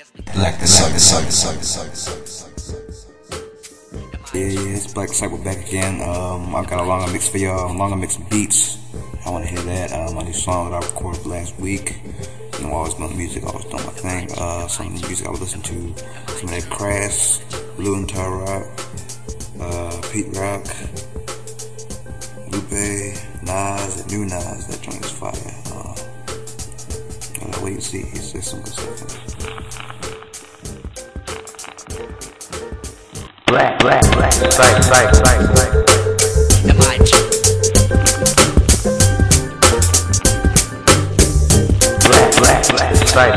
Black Yeah, it's Black Disciple back again. I got a longer mix for y'all, longer mix of beats. I want to hear that. My new song that I recorded last week. You know, always doing music, always doing my thing. Some of the music I would listen to, some of that Crass, Blue and Rock, Pete Rock, Lupe, Nas, and New Nas. That joint is fire. Wait and see. There's some good stuff in it. Black, sight. The mic. Black, sight.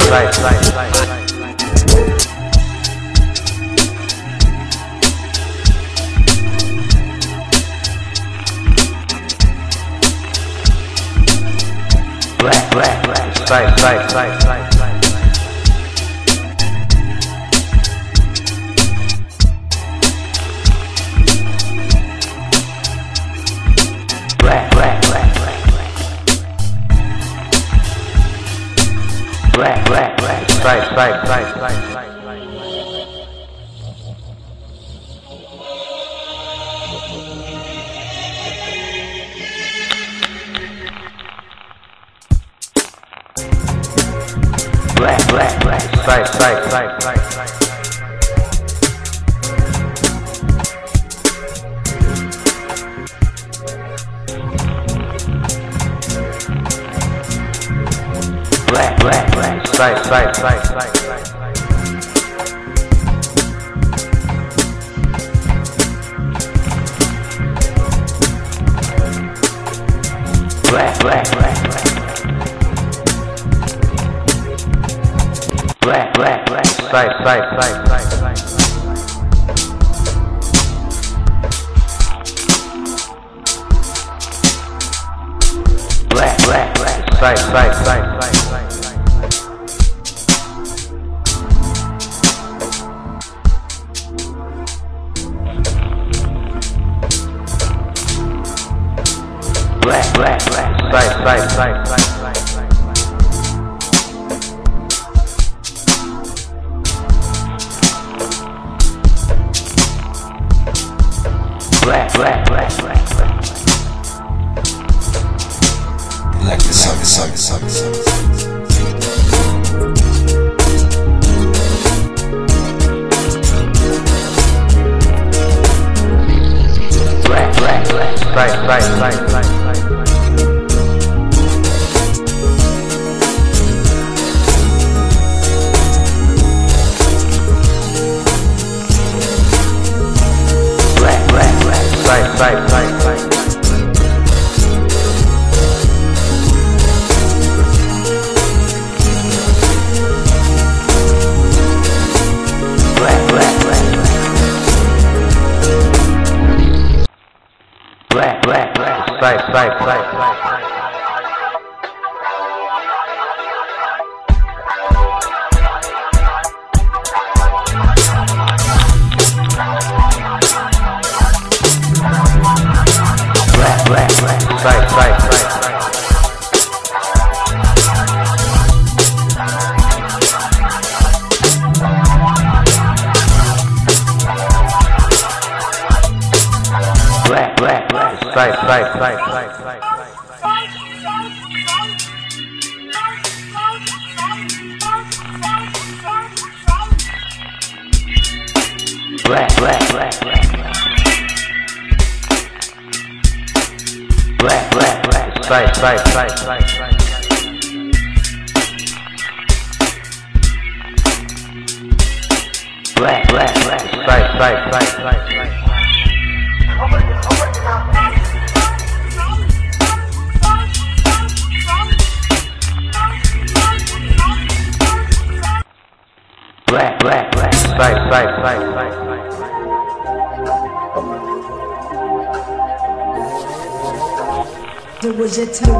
It was your time.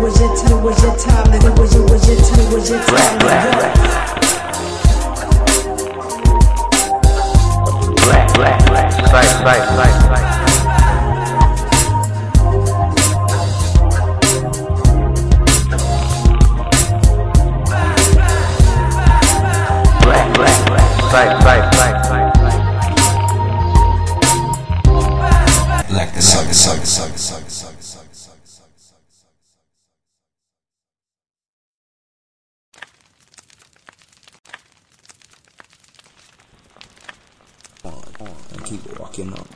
Black. Like the suck. Keep walking up.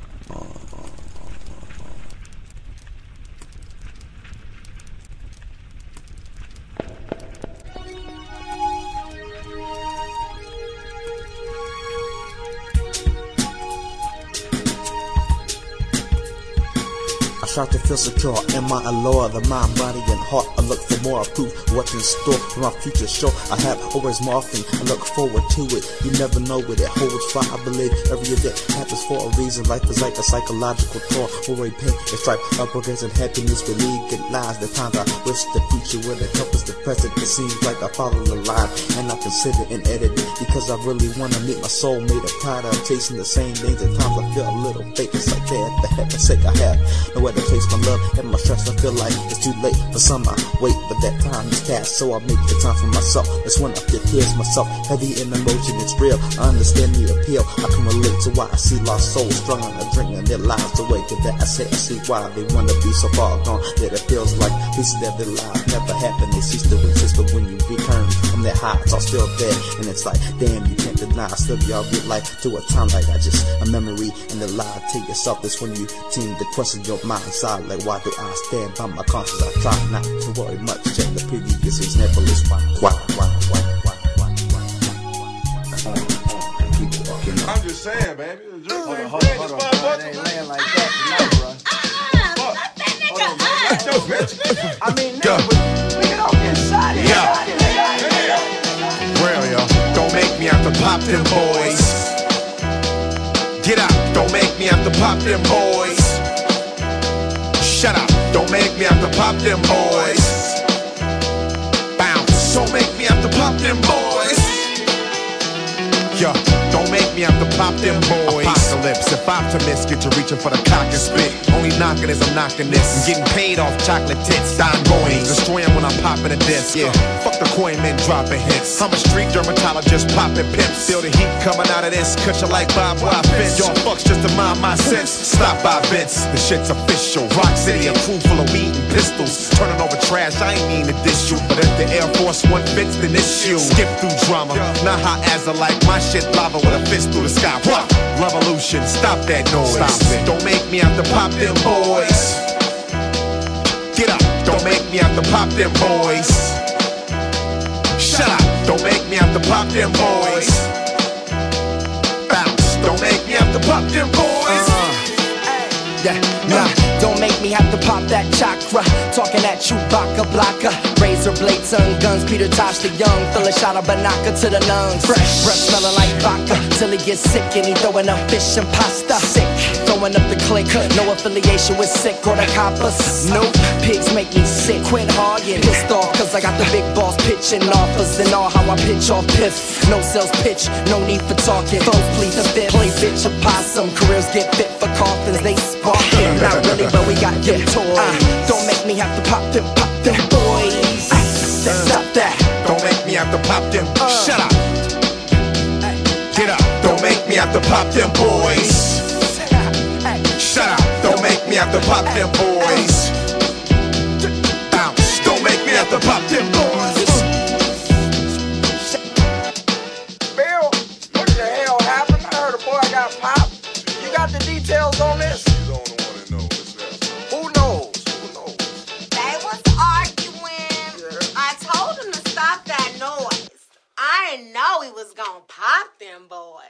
I strive to feel secure in my allure, the mind, body, and heart. I look for more proof, what's in store for my future. Sure, I have always more often. I look forward to it. You never know what it holds for. I believe every event happens for a reason. Life is like a psychological tour where we paint and stripe our progress and happiness. Believe it lies. The times I wish the future would encompass the present. It seems like I follow the line and I consider and edit it because I really wanna meet my soulmate. I'm tired of chasing the same things. At times I feel a little fake. It's like that. For heaven's sake, I have nowhere to place my love and my stress. I feel like it's too late for some. I wait, but that time is past, so I make the time for myself. That's when I feel tears myself, heavy in emotion. It's real. I understand the appeal. I can relate to why I see lost souls strung on a drink and their lives away. To that I see why they wanna be so far gone that it feels like pieces of their lives never happened. They cease to exist, but when you return from their high, it's all still there, and it's like, damn, you can't deny. Still, y'all get life to a time like I just a memory and the lie to yourself. That's when you seem to question your mind inside. Like, why do I stand by my conscience? I try not to worry much. Check the previous example is why. I'm just saying, baby. Hold on. It ain't laying like that tonight, bro. I mean, nigga, don't get shot. Real, yo. Don't make me have to pop them boys. Get out. Don't make me have to pop them boys. Shut up. Don't make me have to pop them boys. Bounce. Don't make me have to pop them boys. Yo, don't make me have to pop them boys. Apocalypse, if optimists get to reaching for the cock and spit. Only knocking is I'm knocking this. I'm getting paid off chocolate tits. Dime coins, destroy them when I'm popping a disc. Yeah, fuck the coin men dropping hits. I'm a street dermatologist popping pimps. Feel the heat coming out of this cushion like Bob Waffins. Y'all fucks just to mind my sense. Stop by Vince, the shit's official. Rock City, a crew full of weed and pistols. Turning over trash, I ain't mean to diss you. But if the Air Force One fits, then it's you. Skip through drama, not how as I like my shit lava with a fist through the sky. What? Revolution, stop that noise. Stop it. Don't make me have to pop them boys. Get up. Don't make me have to pop them boys. Shut up. Don't make me have to pop them boys. Bounce. Don't make me have to pop them boys. Don't make me have to pop that chakra. Talking at Chewbacca, blocker. Razor blades and guns, Peter Tosh the Young. Fill a shot of Banaka to the lungs. Fresh breath smelling like vodka. Till he gets sick and he throwing up fish and pasta. Sick, throwing up the click. No affiliation with sick or the coppers. Nope, pigs make me sick. Quit hogging, pissed off cause I got the big boss pitching offers. And all how I pitch off piff. No sales pitch, no need for talking. Phones plead the fifth, play bitch a possum. Careers get fit for coffins, they sparking. Not really, but we got them toys. Don't make me have to pop them boys. Stop that. Don't make me have to pop them. Shut up. Get up. Don't make me have to pop them boys. Shut up. Don't make me have to pop them boys. Bounce. Don't make me have to pop them boys. Bill, what the hell happened? I heard a boy got popped. You got the details on this? Who knows? They was arguing. I told him to stop that noise. I didn't know he was gonna pop them boys.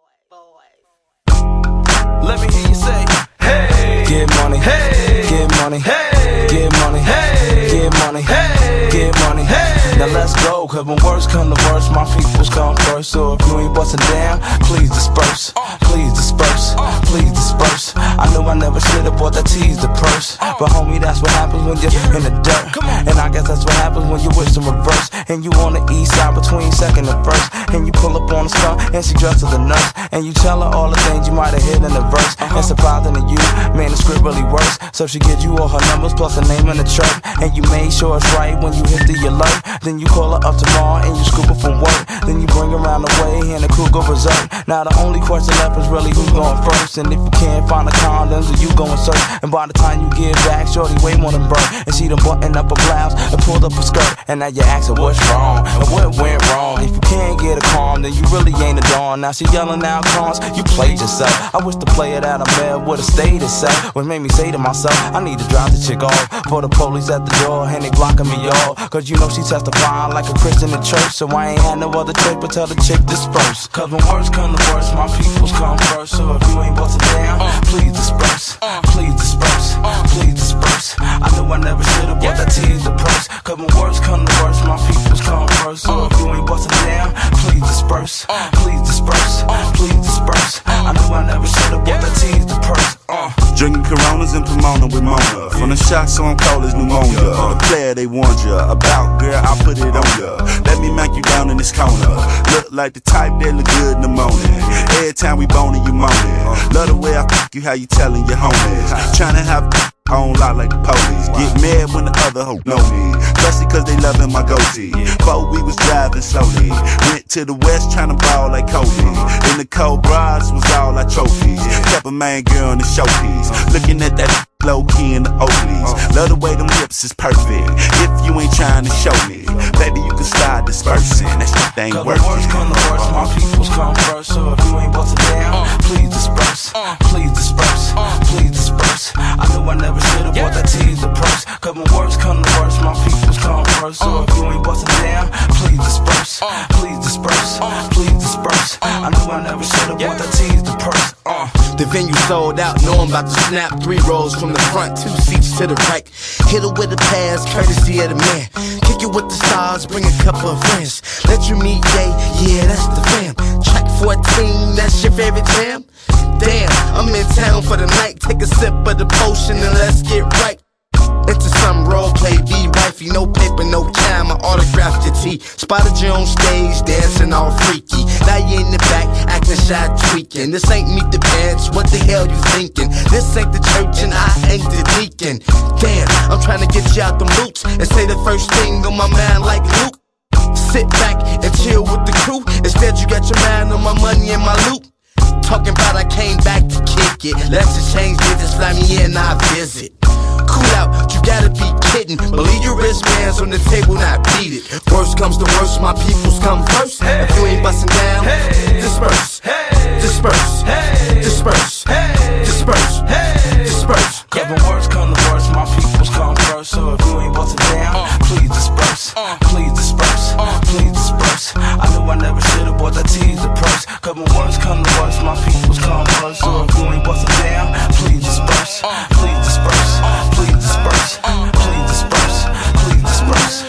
Let me hear you say, hey, get money, hey, get money, hey, get money, hey, get money, hey, get money, hey. Now let's go, cause when worst come to worst, my peoples come first. So if you ain't bustin' down, please disperse, please disperse, please disperse. I knew I never should've bought that tease the purse, but homie, that's what happens when you're in the dirt. And I guess that's what happens when you wish in reverse. And you on the east side between second and first, and you pull up on the star and she dressed as a nurse, and you tell her all the things you might have hit in the verse. And surprising to you, man, the script really works. So she gives you all her numbers plus the name and the church, and you made sure it's right when you hit the alert. Then you call her up tomorrow and you scoop her from work. Then you bring her around around the way and the crew go berserk. Now the only question left is really who's going first. And if you can't find the condoms, then you going search. And by the time you get back, shorty way more than burnt. And she done buttoned up a blouse and pulled up a skirt. And now you're asking what's wrong and what went wrong. If you can't get a calm, then you really ain't a dawn. Now she yelling out cons, you played yourself. I wish the player that I met would've stayed itself. What made me say to myself, I need to drop the chick off for the police at the door and they blocking me off. Cause you know she testifying like a Christian in church. So I ain't had no other choice but tell the chick disperse. Cause when words come to worst, my peoples come first. So if you ain't bustin' down, please disperse. Please disperse. Please disperse. I know I never should've bought that tease the purse. Cause when words come to worst, my peoples come first. So if you ain't bustin' down, please disperse. Please disperse. Please disperse. I know I never should've bought that tease the purse. Drinking Coronas and Pomona with Mona. From the shot so I'm cold as pneumonia. The player they warned ya about, girl, I'll put it on ya. Let me knock you down in this corner. Look like the type that look good in the morning. Every time we boning, you moaning. Love the way I fuck you, how you telling your homies. Tryna have on lock like the police. Get mad when the other hoe know me. Especially cause they loving my goatee. Before we was driving slowly. Went to the west tryna ball like Kobe. In the cold bras was all our trophies. Kept a main girl in the showpiece. Looking at that low key in the Oakleys. Love the way them hips is perfect. If you ain't trying to show me, baby, you can start dispersing. That shit ain't working. Worst come to worst, my peoples come first. So if you ain't bustin' down, please disperse. Please disperse. Please disperse. I know I never should've bought that tease the purse. Cause when worst come to worst, my peoples come first. So if you ain't bustin' down, please disperse. Please disperse. Please disperse. I know I never should've bought that tease the purse. The venue sold out, know I'm about to snap 3 rows from the front, 2 seats to the right. Hit her with a pass, courtesy of the man. Kick it with the stars, bring a couple of friends. Let you meet Jay, yeah, that's the fam. Track 14, that's your favorite jam? Damn, I'm in town for the night. Take a sip of the potion and let's get right into some role play, be wifey, no paper, no time. I autographed your tea. Spotted you on stage, dancing all freaky. Now you in the back, acting shy, tweaking. This ain't Meet the Pants, what the hell you thinking? This ain't the church and I ain't the deacon. Damn, I'm trying to get you out them boots and say the first thing on my mind like Luke. Sit back and chill with the crew. Instead you got your mind on my money and my loot. Talking about I came back to kick it. Let's exchange digits, fly me in, I visit. Cool out, you gotta be kidding. Believe your wristbands on the table, not beat it. Worst comes to worst, my peoples come first. If you ain't bustin' down, disperse. Disperse. Disperse. Disperse. Disperse. Cause when worst come to worst, my peoples come first. So if you ain't bustin' down, please disperse. Please disperse. Please disperse. I know I never should've bought that tease the purse. Cause when worst come to worst, my peoples come first. So if you ain't bustin' down, please disperse. Please disperse. Please disperse. Please disperse. Please disperse.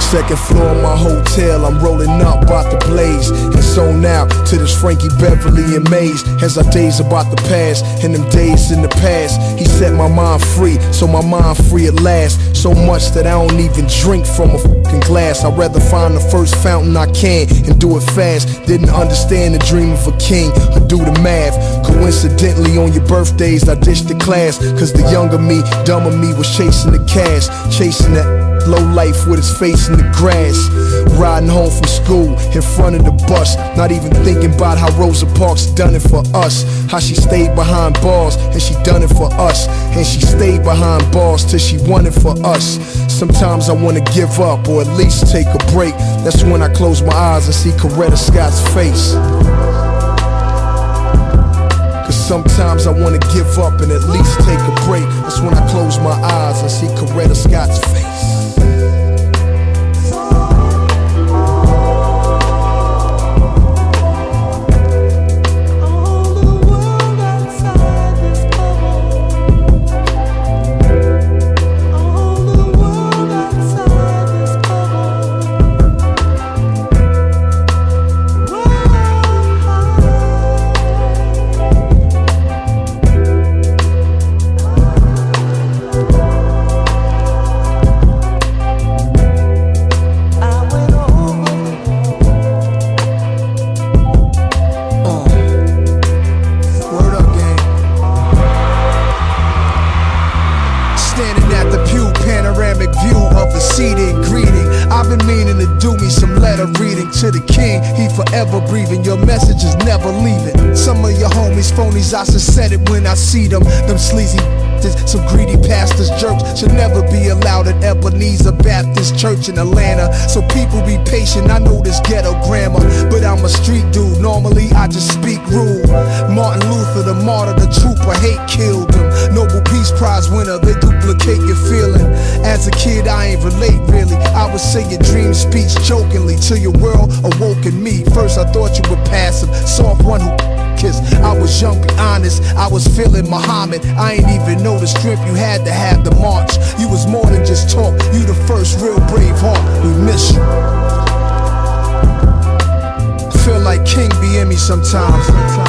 Second floor of my hotel, I'm rolling up, about to blaze. And so now, to this Frankie Beverly and Maze. As our days about to pass, and them days in the past, he set my mind free, so my mind free at last. So much that I don't even drink from a fucking glass. I'd rather find the first fountain I can, and do it fast. Didn't understand the dream of a king, or do the math. Coincidentally, on your birthdays, I dished the class. Cause the younger me, dumber me, was chasing the cash. Chasing that low life with his face in the grass. Riding home from school in front of the bus, not even thinking about how Rosa Parks done it for us. How she stayed behind bars and she done it for us. And she stayed behind bars till she won it for us. Sometimes I wanna give up or at least take a break. That's when I close my eyes and see Coretta Scott's face. Cause sometimes I wanna give up and at least take a break. That's when I close my eyes and see Coretta Scott's face. To the king, he forever breathing. Your message is never leaving. Some of your homies phonies, I should said it when I see them. Them sleazy some greedy pastors, jerks should never be allowed at Ebenezer Baptist Church in Atlanta. So people be patient, I know this ghetto grammar, but I'm a street dude, normally I just speak rude. Martin Luther, the martyr, the trooper, hate killed him. Nobel Peace Prize winner, they duplicate your feeling. As a kid I ain't relate really, I would say your dream speech jokingly till your world awoke in me. First I thought you were passive, soft one who kiss. I was young, be honest, I was feeling Muhammad. I ain't even know the strength you had to have the march. You was more than just talk, you the first real brave heart. We miss you. Feel like King be in me sometimes.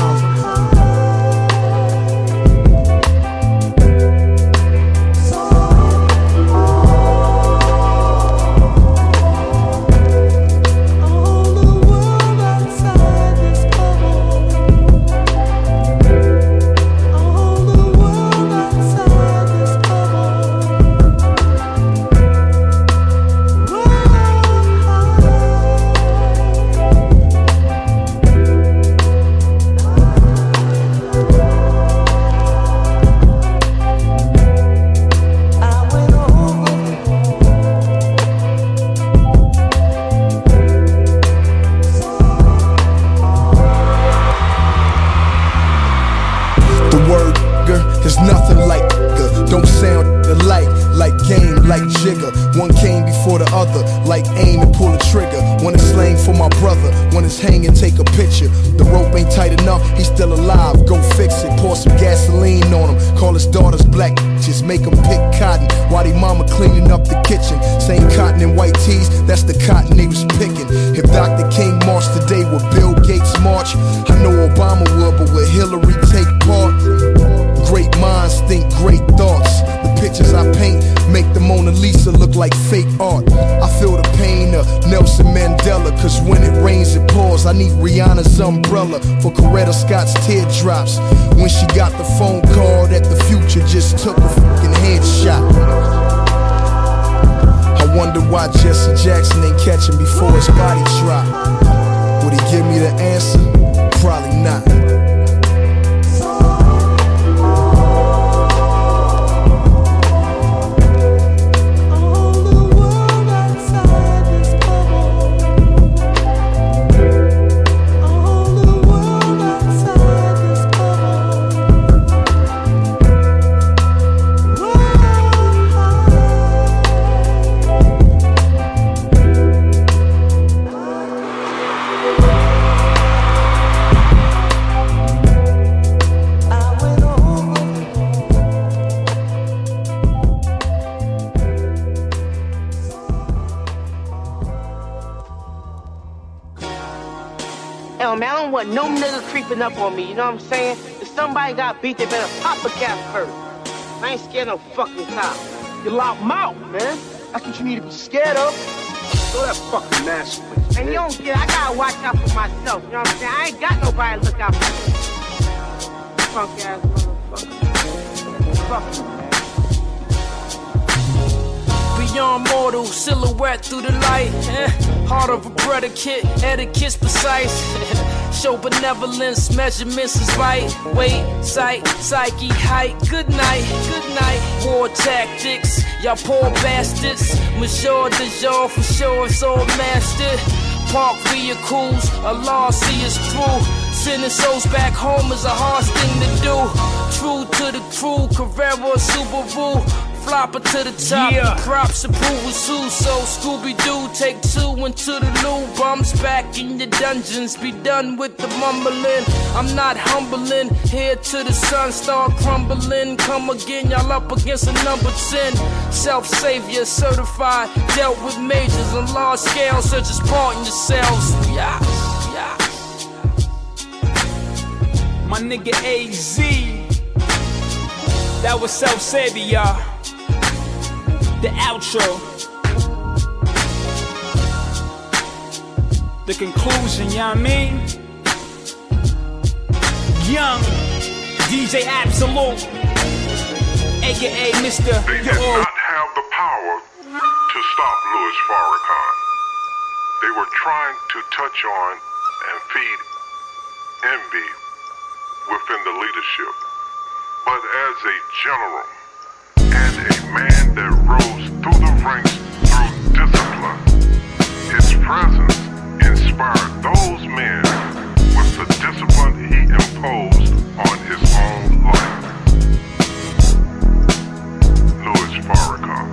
One came before the other, like aim and pull a trigger. One is slang for my brother, one is hang and take a picture. The rope ain't tight enough, he's still alive, go fix it. Pour some gasoline on him, call his daughters black bitches. Make him pick cotton, while they mama cleaning up the kitchen. Same cotton and white tees, that's the cotton they was picking. If Dr. King marched today, would Bill Gates march? I know Obama would, but would Hillary take part? Great minds think great thoughts. The pictures I paint make the Mona Lisa look like fake art. I feel the pain of Nelson Mandela, cause when it rains it pours. I need Rihanna's umbrella for Coretta Scott's teardrops. When she got the phone call that the future just took a fucking headshot. I wonder why Jesse Jackson ain't catching before his body dropped. Would he give me the answer? Probably not. want no nigga creeping up on me, you know what I'm saying? If somebody got beat, they better pop a cap first. I ain't scared of no fucking cop. You loud mouth, man. That's what you need to be scared of. Throw that fucking mask away. And you don't get, I gotta watch out for myself, you know what I'm saying? I ain't got nobody to look out for me. Punk ass motherfucker. Fuck you, man. Beyond mortal, silhouette through the light. Heart of a predicate, etiquette's precise. Show benevolence, measurements is right. Weight, sight, psyche, height. Good night, good night. War tactics, y'all poor bastards. Monsieur de jour, for sure it's all mastered. Park vehicles, Allah see us through. Sending souls back home is a hard thing to do. True to the crew, Carrera, Subaru. Flopper to the top, yeah. Props approval too. So Scooby-Doo, take 2 into the loo. Bums back in your dungeons, be done with the mumbling. I'm not humbling, here to the sun start crumbling. Come again, y'all up against a number 10. Self-savior, certified, dealt with majors on large scale, such as parting yourselves. Yeah, yeah. My nigga AZ, that was self-savior, y'all. The outro, the conclusion, you know what I mean? Young DJ Absolute, aka Mr. They did not have the power to stop Louis Farrakhan. They were trying to touch on and feed envy within the leadership. But as a general, and a man that rose through the ranks through discipline, his presence inspired those men with the discipline he imposed on his own life. Louis Farrakhan.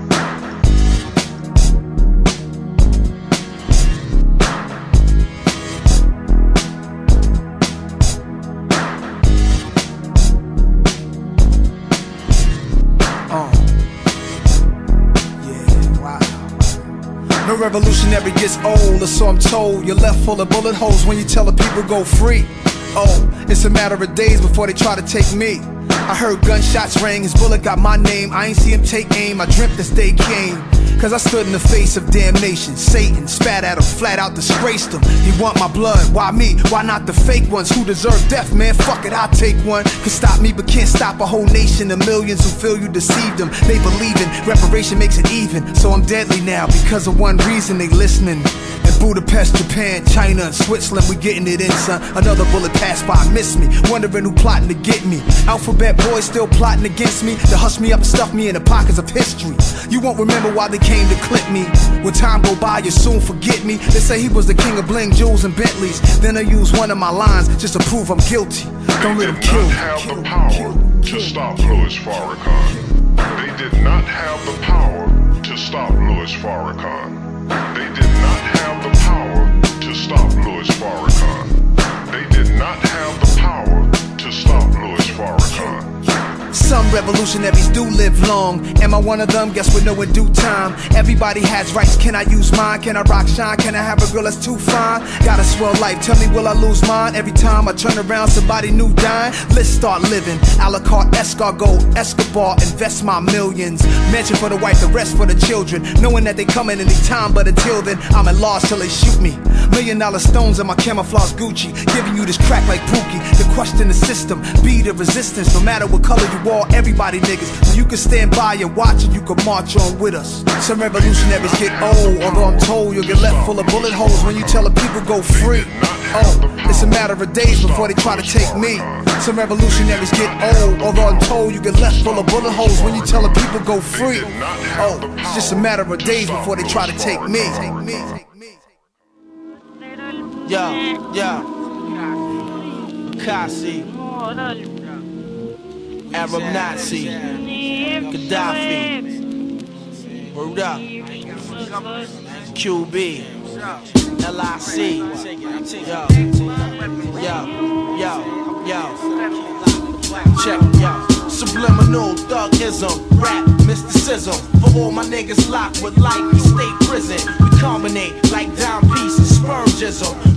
No revolutionary gets old, or so I'm told. You're left full of bullet holes when you tell the people go free. Oh, it's a matter of days before they try to take me. I heard gunshots ring, his bullet got my name. I ain't see him take aim, I dreamt this day came. Cause I stood in the face of damnation. Satan spat at him, flat out disgraced him. He want my blood, why me? Why not the fake ones who deserve death, man? Fuck it, I'll take one. Could stop me but can't stop a whole nation. The millions who feel you deceived them. They believe in reparation makes it even. So I'm deadly now because of one reason, they listening. In Budapest, Japan, China, and Switzerland, we getting it in, son. Another bullet passed by, missed me. Wondering who plotting to get me. Alphabet boys still plotting against me. To hush me up and stuff me in the pockets of history. You won't remember why they came to clip me. When time go by, you soon forget me. They say he was the king of bling, jewels, and Bentleys. Then I use one of my lines just to prove I'm guilty. Don't let them kill me. They did not have the power to stop Louis Farrakhan. They did not have the power to stop Louis Farrakhan. They did not have the power to stop Louis Farrakhan. They did not have the power to stop Louis Farrakhan. Some revolutionaries do live long. Am I one of them? Guess we know in due time. Everybody has rights, can I use mine? Can I rock shine? Can I have a girl that's too fine? Got a swell life, tell me will I lose mine? Every time I turn around somebody new dying. Let's start living, a la carte escargot, Escobar, invest my millions. Mansion for the wife, the rest for the children. Knowing that they coming any time, but until then I'm at loss till they shoot me. $1 million stones in my camouflage Gucci. Giving you this crack like Pookie. To question the system, be the resistance. No matter what color you are, everybody niggas. So you can stand by and watch and you can march on with us. Some revolutionaries get old, although I'm told you'll get left full of bullet holes when you tell the people go free. Oh, it's a matter of days before they try to take me. Some revolutionaries get old, although I'm told you get left full of bullet holes when you tell the people go free. Oh, it's just a matter of days before they try to take me. Yeah, Kasi, Arab Nazi, Gaddafi, word up, QB, LIC, check, subliminal thugism, rap mysticism, for all my niggas locked with life, we stay prison, we culminate like dime piece and spermism.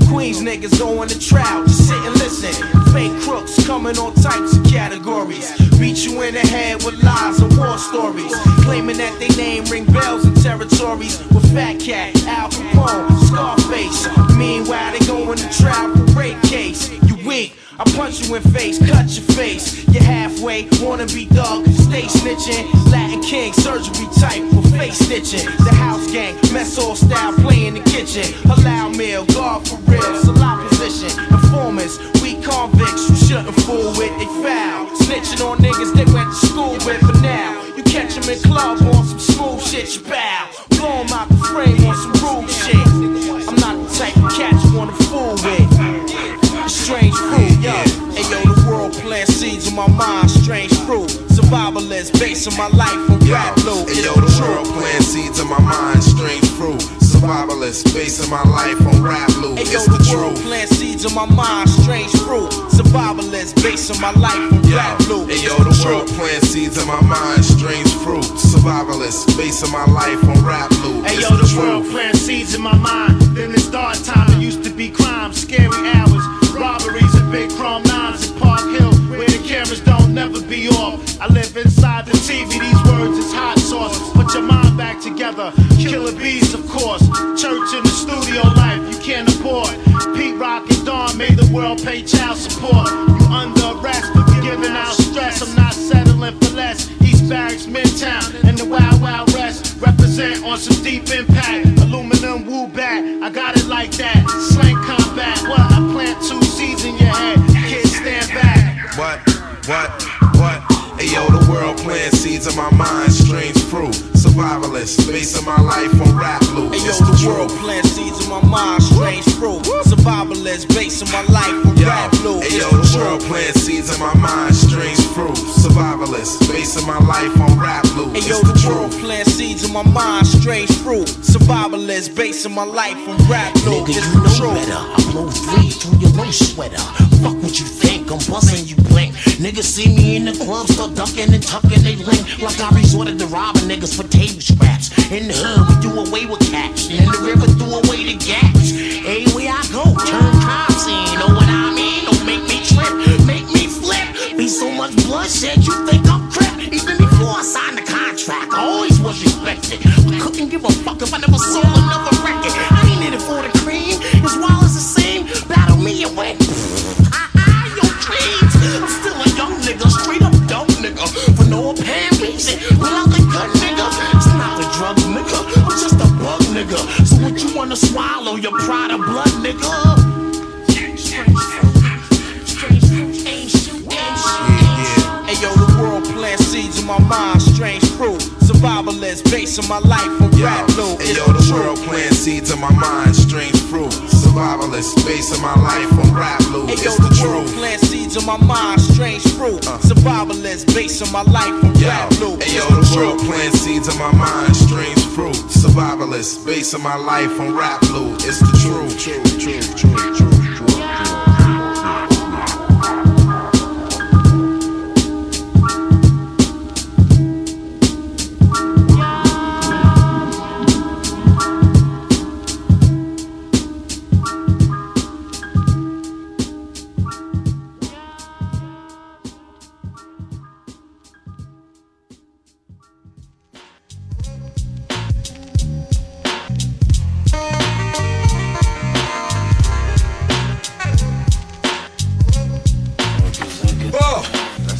Queens niggas going to trial, just sit and listen. Fake crooks coming on types of categories. Beat you in the head with lies and war stories. Claiming that they name ring bells in territories. With Fat Cat, Al Capone, Scarface. Meanwhile, they going to trial for rape case. You weak, I punch you in face, cut your face. You're halfway, wanna be dog, stay snitching. Latin King, surgery type for face stitching. The house gang, mess hall style, play in the kitchen. Halal meal, guard for real, salon position. Informants, weak convicts, you shouldn't fool with, they foul. Snitching on niggas they went to school with, but now you catch them in club on some smooth shit, you bow. Blow them out the frame on some rude shit. I'm not the type of cat you wanna fool with. Strange fruit, yo. Hey yo, the world plant seeds in my mind, strange fruit. Survivalist, basing my life on rap loop. Hey yo, the world plant seeds in my mind, strange fruit. Survivalist, basing my life on rap loop. Hey yo, the world plant seeds in my mind, strange fruit. Survivalist, basing my life on rap loop. Hey yo, the world plant seeds in my mind, strange fruit. Survivalist, basing my life on rap loop. Hey yo, the world plant seeds in my mind. Then it start time, it used to be crime, scary hours. Robberies and big chrome nines in Park Hill, where the cameras don't never be off. I live inside the TV, these words is hot sauce. Put your mind back together, killer bees of course. Church in the studio life, you can't afford. Pete Rock and Dawn made the world pay child support. You under arrest, but you're giving out stress. I'm not settling for less. East Barracks, Midtown, and the Wild Wild West. Represent on some deep impact. Aluminum woo back, I got it like that. Slang combat, what? I plant 2 seeds in your head. Kids stand back. What? Hey yo, the world plant seeds in my mind, strange fruit. Survivalist, basing my life on rap loop. Hey yo, the world plant seeds in my mind, strange fruit. Survivalist, basing my life on rap loop. Hey yo, the world plant seeds in my mind, strange fruit. Survivalist, basing my life on rap loop. Hey yo, the world plant seeds in my mind, strange fruit. Survivalist, basing my life on rap loop. Nigga, you know better. I blow 3 through your low sweater. Fuck what you think, I'm buzzing you blink. Niggas see me in the club, start ducking and tucking they link. Like I resorted to robbing niggas for table scraps. In the hood, we do away with cats. In the river, do away the gaps. Anywhere I go, turn crime scene. Know what I mean? Don't make me trip, make me flip. Be so much bloodshed, you think I'm crip. Even before I signed the contract, I always was respected. I couldn't give a fuck if I never sold another record. I ain't in it for the cream, as well as the same. Battle me and win. I'm still a young nigga, straight up dope nigga. For no apparent reason, without the gun nigga. It's not a drug nigga, I'm just a bug nigga. So what you wanna swallow, your pride of blood nigga? Hey yo, the world plant seeds in my mind, strange fruit. Survivalist, basing my life on rap loop. Hey yo, the world plant seeds in my mind, strange fruit. Survivalist, basing my life on rap loop. Hey yo, the world plant seeds in my mind, strange fruit. Survivalist, basing my life on rap loop. Hey yo, the world plant seeds in my mind, strange fruit. Survivalist, basing my life on rap loop. It's the truth.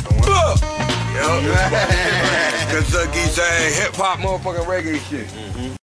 Kentucky saying hip hop motherfucking reggae shit.